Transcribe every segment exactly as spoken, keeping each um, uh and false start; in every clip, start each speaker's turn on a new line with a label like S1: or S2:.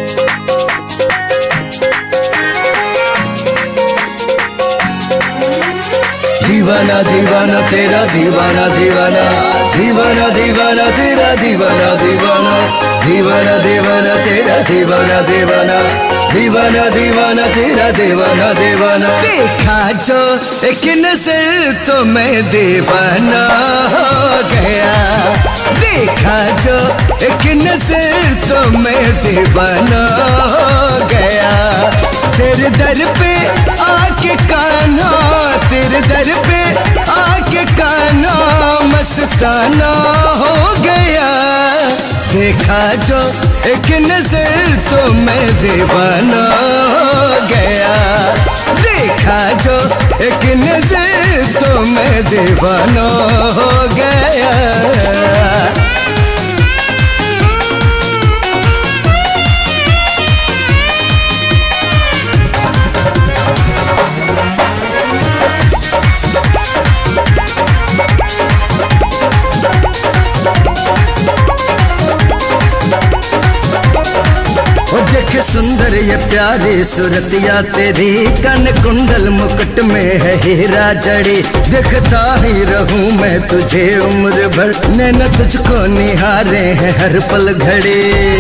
S1: दीवाना दीवाना तेरा दीवाना दीवाना दीवाना दीवाना तेरा दीवाना दीवाना दीवाना दीवाना तेरा दीवाना दीवाना दीवाना दीवाना तेरा दीवाना दीवाना। देखा जो एक नजर तो मैं दीवाना हो गया, देखा जो एक नजर तो मैं दीवाना हो गया। तेरे दर पे आके कान्हा, तेरे दर पे आके कान्हा मस्ताना हो गया। देखा जो एक नजर तो मैं दीवाना हो गया, देखा जो एक नजर तो मैं दीवाना हो गया। देख सुंदर ये प्यारी सूरतिया तेरी, कन कुंडल मुकुट में है हीरा जड़ी। देखता ही रहूं मैं तुझे उम्र भर, नैना तुझको निहारे हैं हर पल घड़ी।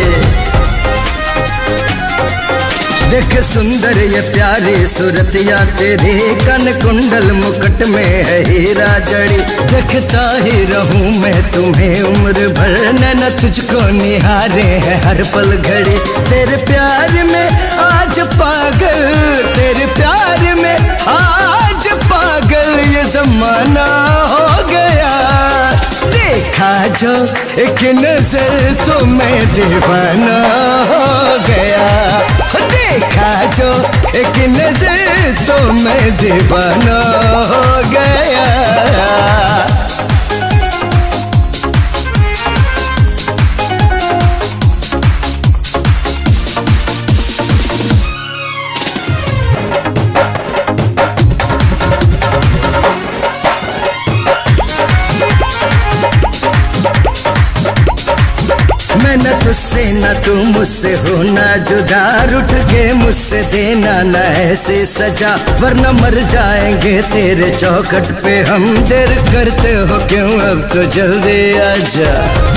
S1: देख सुंदर ये प्यारी सूरतिया तेरी, कन कुंडल मुकुट में है हीरा जड़ी। देखता ही रहूं मैं तुम्हें उम्र भर, नैना तुझको निहारे हैं हर पल घड़ी। तेरे प्यार में आज पागल, तेरे प्यार में आज पागल ये जमाना हो गया। देखा जो एक नजर तो मैं दीवाना हो गया, देखा जो एक नजर तो मैं दीवाना हो गया। मैं न तुझसे न तू मुझसे हो ना जुदा, रूठ के मुझसे देना न ऐसे सजा, वरना मर जाएंगे तेरे चौखट पे हम। देर करते हो क्यों अब तो जल्दी आजा।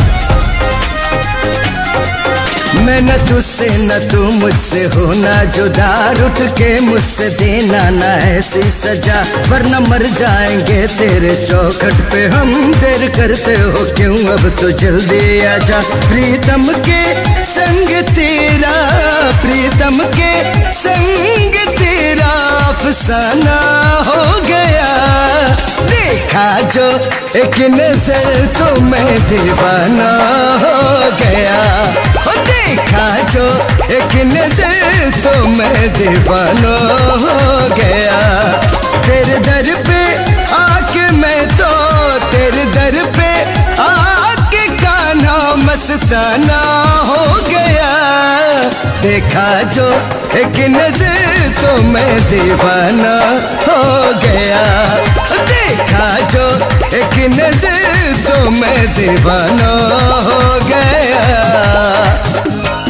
S1: मैं न तुझसे न तू मुझसे हो ना जुदा, रूठ के मुझसे देना न ऐसी सजा, वरना मर जाएंगे तेरे चौखट पे हम। देर करते हो क्यों अब तो जल्दी आजा। प्रीतम के संग तेरा, प्रीतम के संग तेरा अफसाना हो गया। देखा जो एक नजर तो मैं दीवाना हो गया, देखा जो एक नजर तो मैं दीवाना हो गया। तेरे दर पे आके मैं तो, तेरे दर पे आके कान्हा मस्ताना हो गया। देखा जो एक नजर तो मैं दीवाना हो गया, देखा जो एक नजर तो मैं दीवाना हो गया।